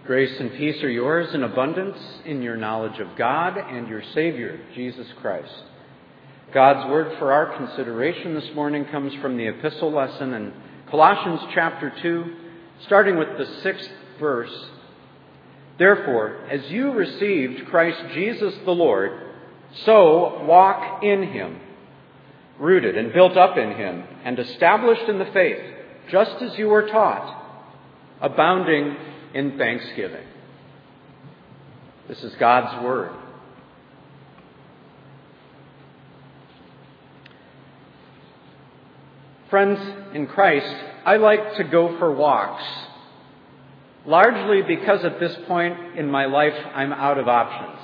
Grace and peace are yours in abundance in your knowledge of God and your Savior, Jesus Christ. God's word for our consideration this morning comes from the epistle lesson in Colossians chapter 2, starting with the 6th verse. Therefore, as you received Christ Jesus the Lord, so walk in him, rooted and built up in him, and established in the faith, just as you were taught, abounding in thanksgiving. This is God's word. Friends in Christ, I like to go for walks, largely because at this point in my life I'm out of options.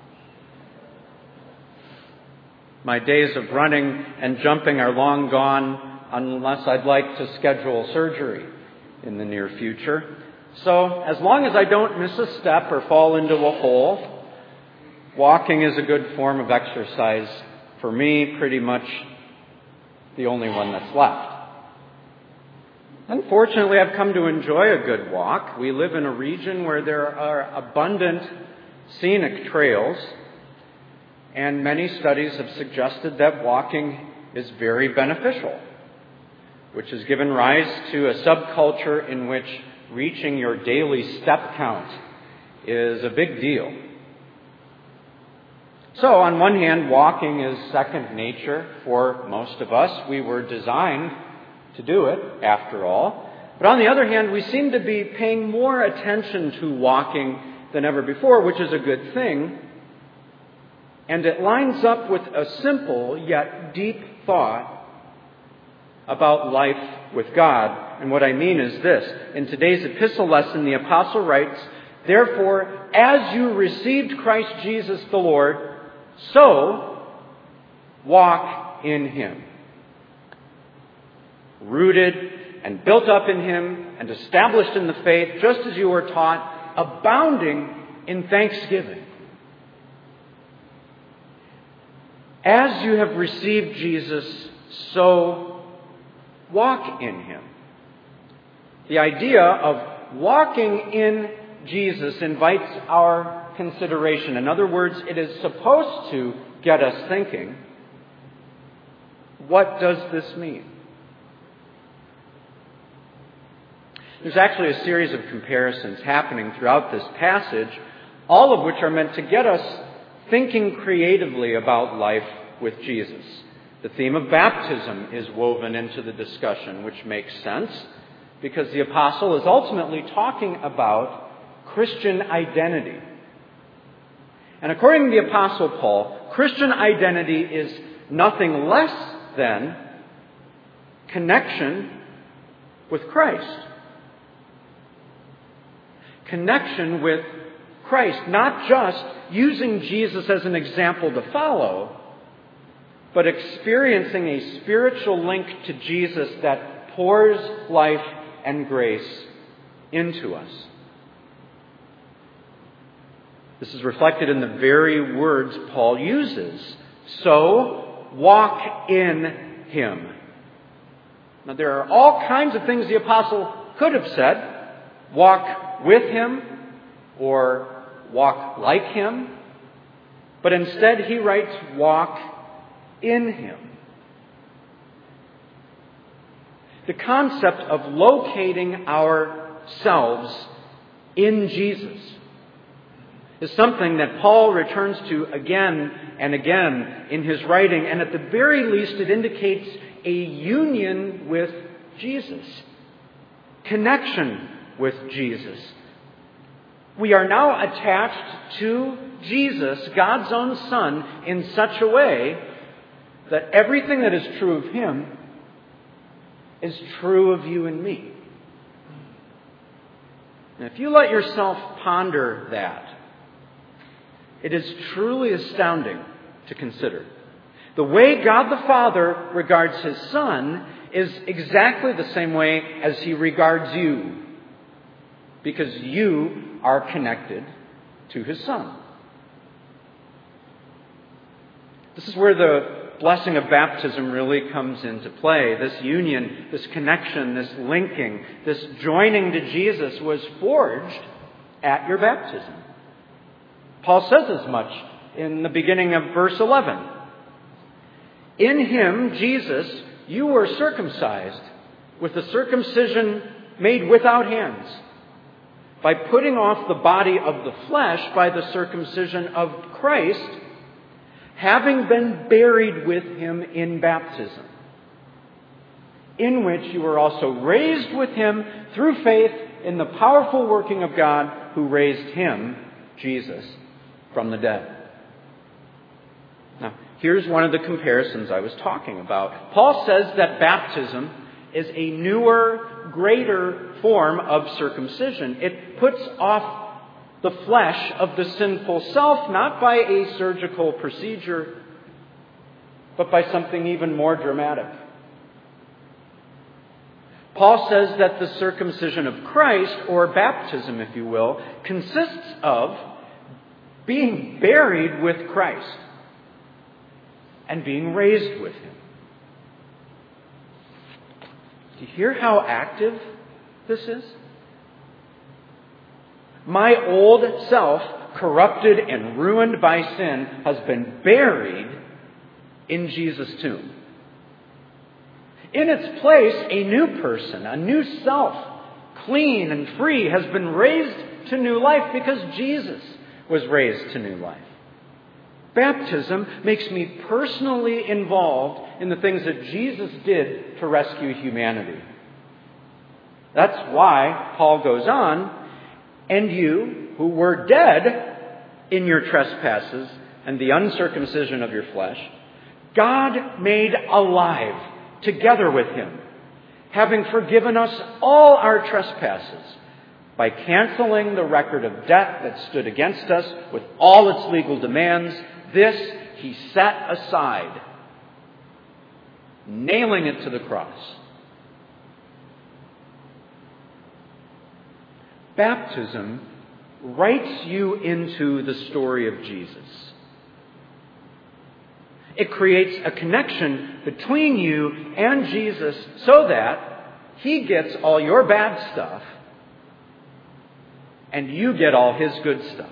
My days of running and jumping are long gone, unless I'd like to schedule surgery in the near future. So, as long as I don't miss a step or fall into a hole, walking is a good form of exercise for me, pretty much the only one that's left. Unfortunately, I've come to enjoy a good walk. We live in a region where there are abundant scenic trails, and many studies have suggested that walking is very beneficial, which has given rise to a subculture in which reaching your daily step count is a big deal. So, on one hand, walking is second nature for most of us. We were designed to do it, after all. But on the other hand, we seem to be paying more attention to walking than ever before, which is a good thing. And it lines up with a simple yet deep thought about life with God. And what I mean is this. In today's epistle lesson, the apostle writes, therefore, as you received Christ Jesus the Lord, so walk in him. Rooted and built up in him and established in the faith, just as you were taught, abounding in thanksgiving. As you have received Jesus, so walk in him. The idea of walking in Jesus invites our consideration. In other words, it is supposed to get us thinking, what does this mean? There's actually a series of comparisons happening throughout this passage, all of which are meant to get us thinking creatively about life with Jesus. The theme of baptism is woven into the discussion, which makes sense, because the apostle is ultimately talking about Christian identity. And according to the apostle Paul, Christian identity is nothing less than connection with Christ. Connection with Christ, not just using Jesus as an example to follow, but experiencing a spiritual link to Jesus that pours life and grace into us. This is reflected in the very words Paul uses. So, walk in him. Now, there are all kinds of things the apostle could have said. Walk with him, or walk like him. But instead he writes, walk in him. The concept of locating ourselves in Jesus is something that Paul returns to again and again in his writing, and at the very least it indicates a union with Jesus, connection with Jesus. We are now attached to Jesus, God's own Son, in such a way that everything that is true of him is true of you and me. And if you let yourself ponder that, it is truly astounding to consider. The way God the Father regards his Son is exactly the same way as he regards you, because you are connected to his Son. This is where the blessing of baptism really comes into play. This union, this connection, this linking, this joining to Jesus was forged at your baptism. Paul says as much in the beginning of verse 11. In him, Jesus, you were circumcised with the circumcision made without hands, by putting off the body of the flesh by the circumcision of Christ, having been buried with him in baptism, in which you were also raised with him through faith in the powerful working of God who raised him, Jesus, from the dead. Now, here's one of the comparisons I was talking about. Paul says that baptism is a newer, greater form of circumcision. It puts off the flesh of the sinful self, not by a surgical procedure, but by something even more dramatic. Paul says that the circumcision of Christ, or baptism, if you will, consists of being buried with Christ and being raised with him. Do you hear how active this is? My old self, corrupted and ruined by sin, has been buried in Jesus' tomb. In its place, a new person, a new self, clean and free, has been raised to new life because Jesus was raised to new life. Baptism makes me personally involved in the things that Jesus did to rescue humanity. That's why Paul goes on, and you, who were dead in your trespasses and the uncircumcision of your flesh, God made alive together with him, having forgiven us all our trespasses, by canceling the record of debt that stood against us with all its legal demands. This he set aside, nailing it to the cross. Baptism writes you into the story of Jesus. It creates a connection between you and Jesus so that he gets all your bad stuff and you get all his good stuff.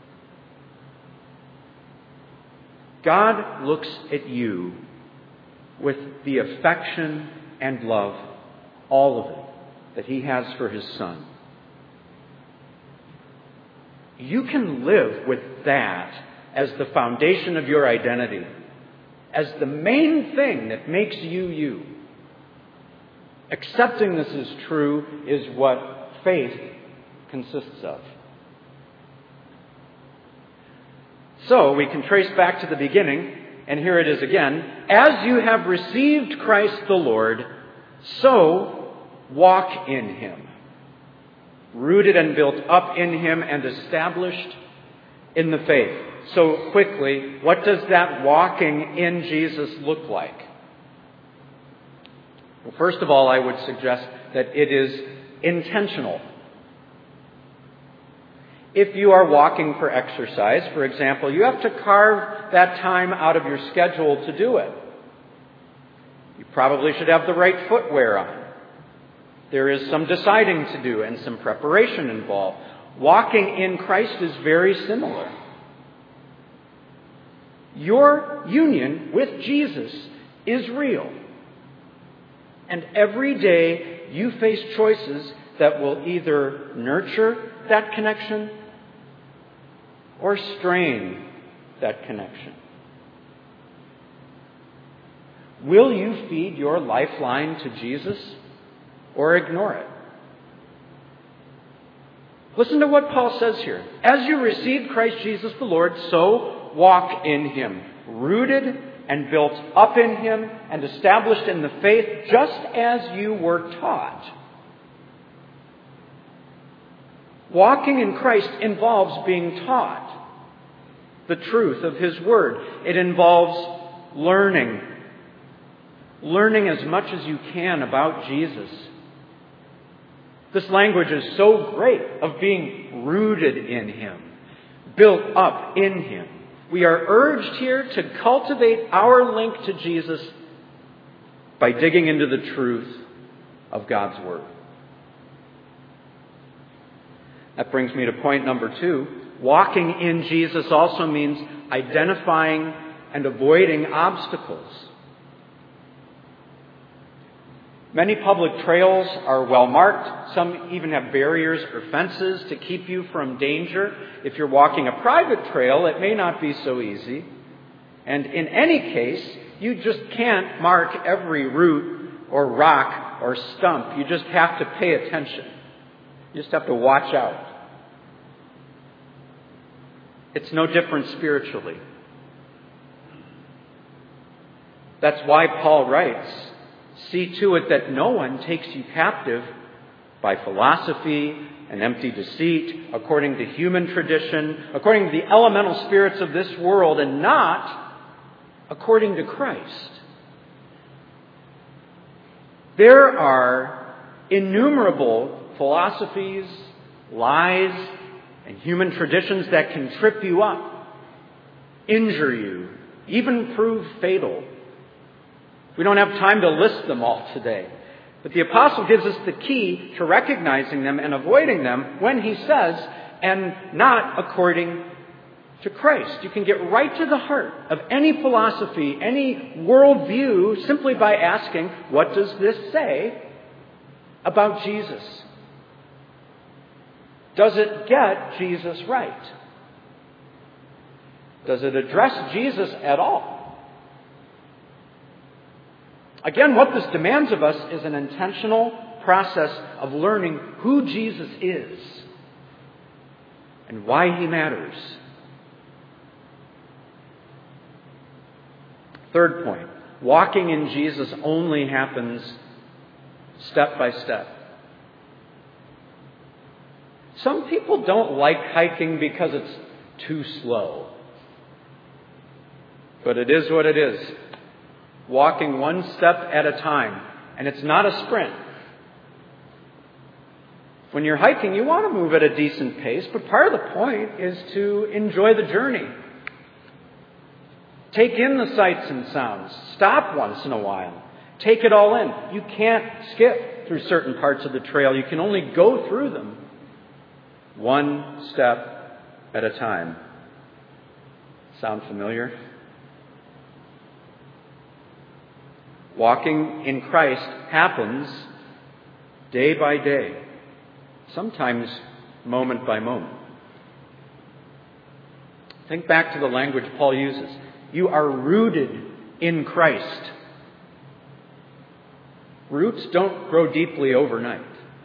God looks at you with the affection and love, all of it, that he has for his Son. You can live with that as the foundation of your identity, as the main thing that makes you you. Accepting this as true is what faith consists of. So we can trace back to the beginning, and here it is again. As you have received Christ the Lord, so walk in him, rooted and built up in him and established in the faith. So quickly, what does that walking in Jesus look like? Well, first of all, I would suggest that it is intentional. If you are walking for exercise, for example, you have to carve that time out of your schedule to do it. You probably should have the right footwear on. There is some deciding to do and some preparation involved. Walking in Christ is very similar. Your union with Jesus is real. And every day you face choices that will either nurture that connection or strain that connection. Will you feed your lifeline to Jesus or ignore it? Listen to what Paul says here. As you received Christ Jesus the Lord, so walk in him, rooted and built up in him and established in the faith, just as you were taught. Walking in Christ involves being taught the truth of his word. It involves learning as much as you can about Jesus. This language is so great of being rooted in him, built up in him. We are urged here to cultivate our link to Jesus by digging into the truth of God's word. That brings me to point number 2. Walking in Jesus also means identifying and avoiding obstacles. Many public trails are well marked. Some even have barriers or fences to keep you from danger. If you're walking a private trail, it may not be so easy. And in any case, you just can't mark every root or rock or stump. You just have to pay attention. You just have to watch out. It's no different spiritually. That's why Paul writes, "See to it that no one takes you captive by philosophy and empty deceit, according to human tradition, according to the elemental spirits of this world, and not according to Christ." There are innumerable philosophies, lies, and human traditions that can trip you up, injure you, even prove fatal. We don't have time to list them all today. But the apostle gives us the key to recognizing them and avoiding them when he says, "and not according to Christ." You can get right to the heart of any philosophy, any worldview, simply by asking, what does this say about Jesus? Does it get Jesus right? Does it address Jesus at all? Again, what this demands of us is an intentional process of learning who Jesus is and why he matters. Third point, walking in Jesus only happens step by step. Some people don't like hiking because it's too slow. But it is what it is. Walking one step at a time. And it's not a sprint. When you're hiking, you want to move at a decent pace, but part of the point is to enjoy the journey. Take in the sights and sounds. Stop once in a while. Take it all in. You can't skip through certain parts of the trail. You can only go through them one step at a time. Sound familiar? Walking in Christ happens day by day, sometimes moment by moment. Think back to the language Paul uses. You are rooted in Christ. Roots don't grow deeply overnight.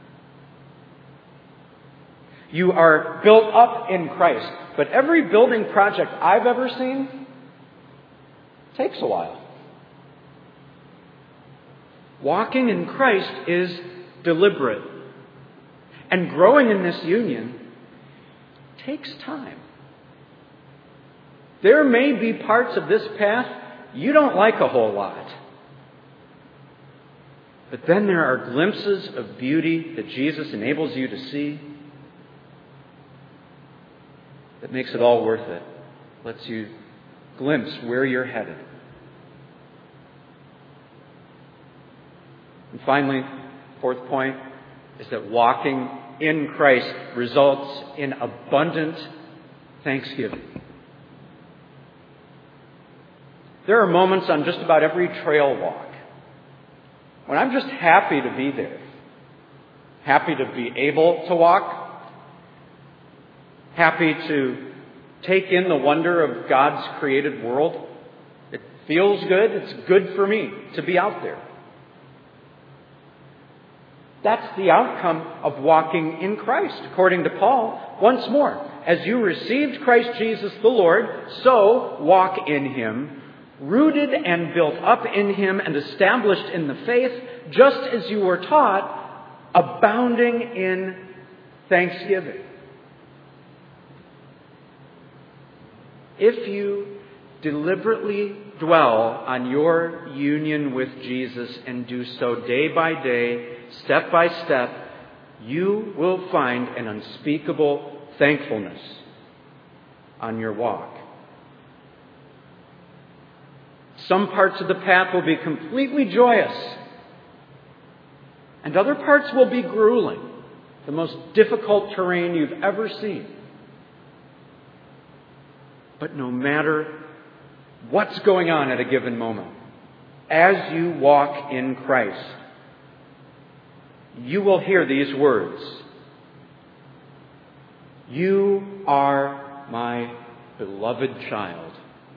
You are built up in Christ. But every building project I've ever seen takes a while. Walking in Christ is deliberate. And growing in this union takes time. There may be parts of this path you don't like a whole lot. But then there are glimpses of beauty that Jesus enables you to see that makes it all worth it. Lets you glimpse where you're headed. And finally, fourth point is that walking in Christ results in abundant thanksgiving. There are moments on just about every trail walk when I'm just happy to be there. Happy to be able to walk. Happy to take in the wonder of God's created world. It feels good. It's good for me to be out there. That's the outcome of walking in Christ, according to Paul. Once more, as you received Christ Jesus the Lord, so walk in Him, rooted and built up in Him and established in the faith, just as you were taught, abounding in thanksgiving. If you deliberately dwell on your union with Jesus and do so day by day, step by step, you will find an unspeakable thankfulness on your walk. Some parts of the path will be completely joyous, and other parts will be grueling. the most difficult terrain you've ever seen. But no matter what's going on at a given moment, as you walk in Christ, you will hear these words: "You are my beloved child.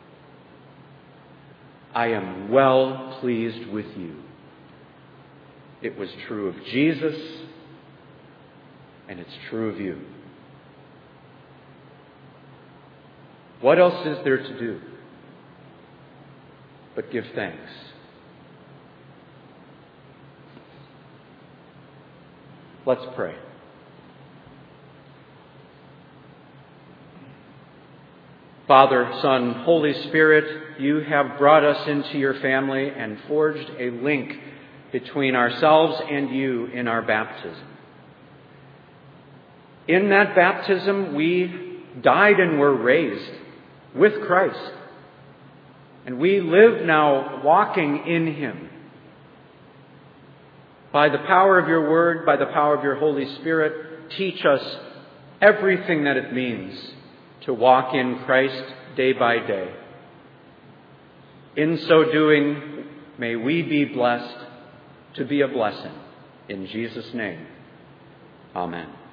I am well pleased with you." It was true of Jesus, and it's true of you. What else is there to do but give thanks? Let's pray. Father, Son, Holy Spirit, you have brought us into your family and forged a link between ourselves and you in our baptism. In that baptism, we died and were raised with Christ. And we live now walking in Him. By the power of your word, by the power of your Holy Spirit, teach us everything that it means to walk in Christ day by day. In so doing, may we be blessed to be a blessing. In Jesus' name, amen.